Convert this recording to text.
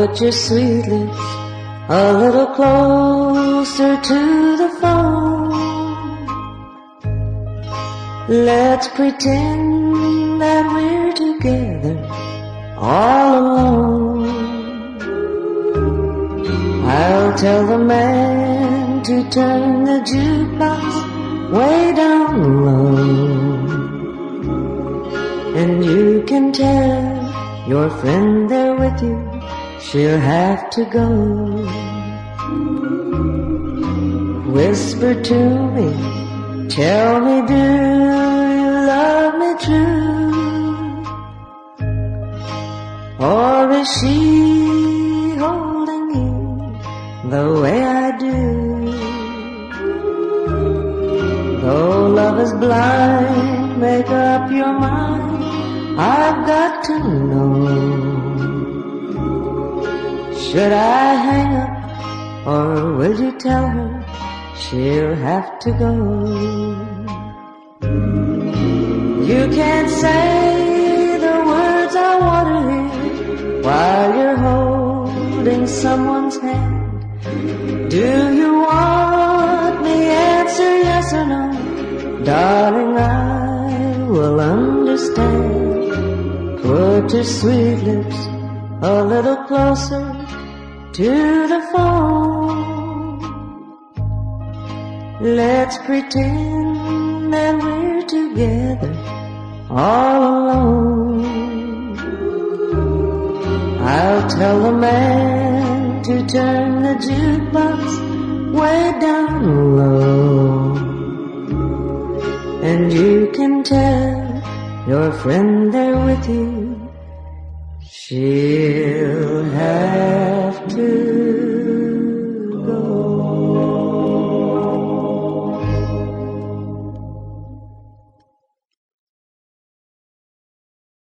Put your sweet lips a little closer to the phone. Let's pretend that we're together all alone. I'll tell the man to turn the jukebox way down low, and you can tell your friend there with you, she'll have to go. Whisper to me, tell me, do you love me true? Or is she holding you the way I do? Though love is blind, make up your mind, I've got to know. Should I hang up, or will you tell her she'll have to go? You can't say the words I want to hear while you're holding someone's hand. Do you want me? Answer yes or no. Darling, I will understand. Put your sweet lips a little closer to the phone. Let's pretend that we're together all alone. I'll tell the man to turn the jukebox way down low, and you can tell your friend there with you, she'll have